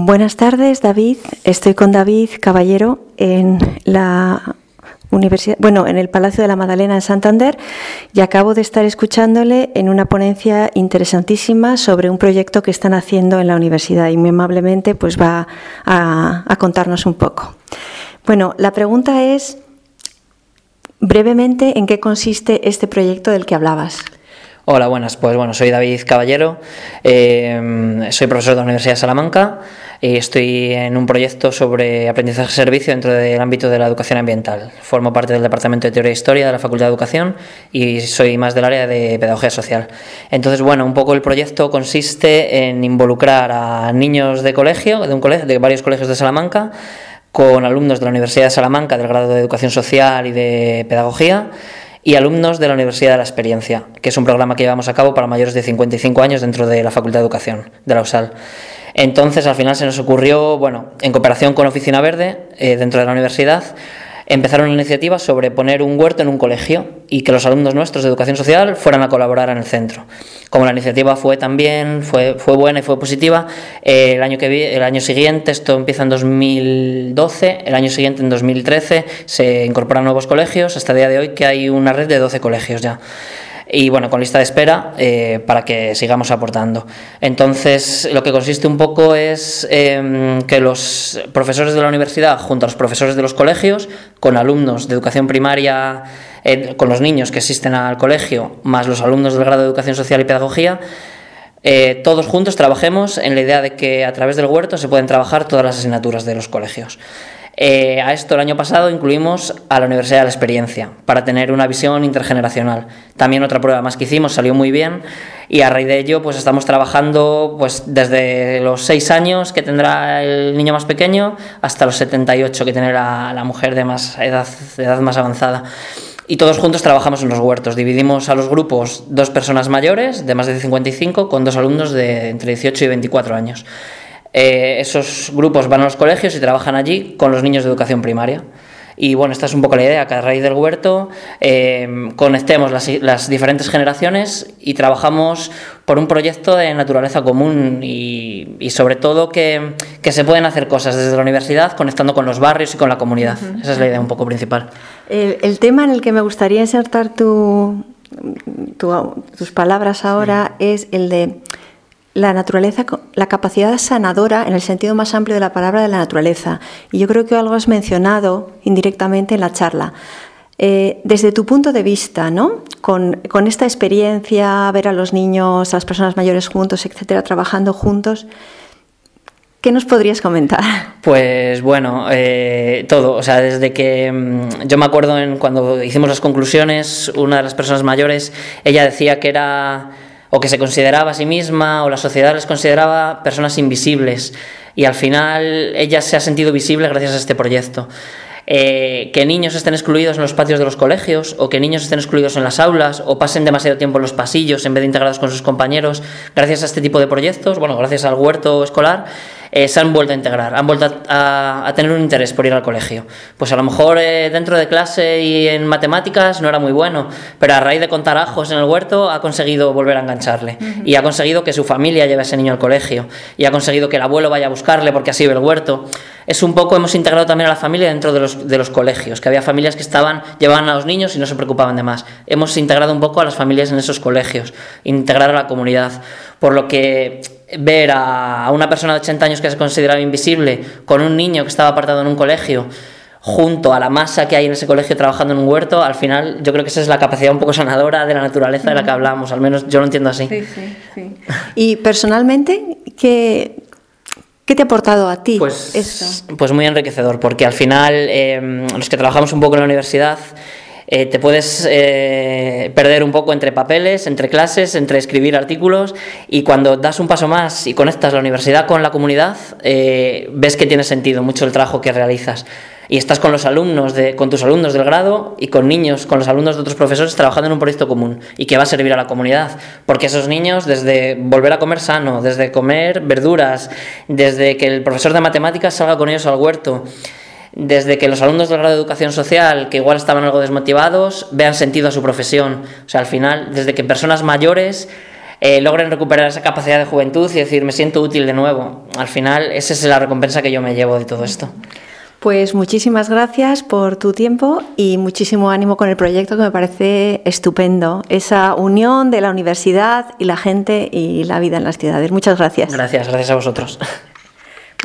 Buenas tardes, David. Estoy con David Caballero en la universidad, en el Palacio de la Madalena en Santander, y acabo de estar escuchándole en una ponencia interesantísima sobre un proyecto que están haciendo en la universidad, y muy amablemente pues va a contarnos un poco. Bueno, la pregunta es, brevemente, ¿en qué consiste este proyecto del que hablabas? Hola, buenas. Pues bueno, soy David Caballero, soy profesor de la Universidad de Salamanca y estoy en un proyecto sobre aprendizaje-servicio dentro del ámbito de la educación ambiental. Formo parte del Departamento de Teoría e Historia de la Facultad de Educación y soy más del área de Pedagogía Social. Entonces, bueno, un poco el proyecto consiste en involucrar a niños de colegio, de varios colegios de Salamanca, con alumnos de la Universidad de Salamanca del grado de Educación Social y de Pedagogía, y alumnos de la Universidad de la Experiencia, que es un programa que llevamos a cabo para mayores de 55 años dentro de la Facultad de Educación de la USAL. Entonces, al final se nos ocurrió, en cooperación con Oficina Verde, dentro de la universidad, empezaron una iniciativa sobre poner un huerto en un colegio y que los alumnos nuestros de Educación Social fueran a colaborar en el centro. Como la iniciativa fue buena y fue positiva, el año siguiente, esto empieza en 2012, el año siguiente, en 2013, se incorporan nuevos colegios, hasta el día de hoy que hay una red de 12 colegios ya. Y con lista de espera para que sigamos aportando. Entonces, lo que consiste un poco es que los profesores de la universidad, junto a los profesores de los colegios, con alumnos de educación primaria, con los niños que asisten al colegio, más los alumnos del grado de Educación Social y Pedagogía, todos juntos trabajemos en la idea de que a través del huerto se pueden trabajar todas las asignaturas de los colegios. A esto el año pasado incluimos a la Universidad de la Experiencia para tener una visión intergeneracional. También otra prueba más que hicimos salió muy bien y a raíz de ello pues estamos trabajando desde los 6 años que tendrá el niño más pequeño hasta los 78 que tendrá la mujer de edad más avanzada. Y todos juntos trabajamos en los huertos. Dividimos a los grupos 2 personas mayores de más de 55 con 2 alumnos de entre 18 y 24 años. Esos grupos van a los colegios y trabajan allí con los niños de educación primaria. Y esta es un poco la idea, que a raíz del huerto conectemos las diferentes generaciones y trabajamos por un proyecto de naturaleza común y sobre todo que se pueden hacer cosas desde la universidad conectando con los barrios y con la comunidad. Esa es la idea un poco principal. El tema en el que me gustaría insertar tus palabras ahora es el de la naturaleza, la capacidad sanadora en el sentido más amplio de la palabra de la naturaleza. Y yo creo que algo has mencionado indirectamente en la charla. Desde tu punto de vista, ¿no? Con esta experiencia, ver a los niños, a las personas mayores juntos, etcétera, trabajando juntos, ¿qué nos podrías comentar? Pues todo. O sea, desde que yo me acuerdo cuando hicimos las conclusiones, una de las personas mayores, ella decía que era, o que se consideraba a sí misma, o la sociedad les consideraba personas invisibles, y al final ella se ha sentido visible gracias a este proyecto. Que niños estén excluidos en los patios de los colegios, o que niños estén excluidos en las aulas, o pasen demasiado tiempo en los pasillos en vez de integrados con sus compañeros, gracias a este tipo de proyectos, gracias al huerto escolar, se han vuelto a integrar, han vuelto a tener un interés por ir al colegio. Pues a lo mejor dentro de clase y en matemáticas no era muy bueno, pero a raíz de contar ajos en el huerto ha conseguido volver a engancharle. Uh-huh. Y ha conseguido que su familia lleve a ese niño al colegio, y ha conseguido que el abuelo vaya a buscarle porque así ve el huerto. Es un poco, hemos integrado también a la familia dentro de los colegios, que había familias que llevaban a los niños y no se preocupaban de más. Hemos integrado un poco a las familias en esos colegios, integrar a la comunidad, por lo que ver a una persona de 80 años que se consideraba invisible con un niño que estaba apartado en un colegio junto a la masa que hay en ese colegio trabajando en un huerto, al final yo creo que esa es la capacidad un poco sanadora de la naturaleza de la que hablamos, al menos yo lo entiendo así. Sí. Y personalmente, ¿qué te ha aportado a ti esto? Pues muy enriquecedor, porque al final los que trabajamos un poco en la universidad te puedes perder un poco entre papeles, entre clases, entre escribir artículos, y cuando das un paso más y conectas la universidad con la comunidad, ves que tiene sentido mucho el trabajo que realizas. Y estás con tus alumnos del grado y con los alumnos de otros profesores trabajando en un proyecto común y que va a servir a la comunidad, porque esos niños, desde volver a comer sano, desde comer verduras, desde que el profesor de matemáticas salga con ellos al huerto, desde que los alumnos del grado de Educación Social, que igual estaban algo desmotivados, vean sentido a su profesión. O sea, al final, desde que personas mayores logren recuperar esa capacidad de juventud y decir, me siento útil de nuevo. Al final, esa es la recompensa que yo me llevo de todo esto. Pues muchísimas gracias por tu tiempo y muchísimo ánimo con el proyecto, que me parece estupendo. Esa unión de la universidad y la gente y la vida en las ciudades. Muchas gracias. Gracias a vosotros.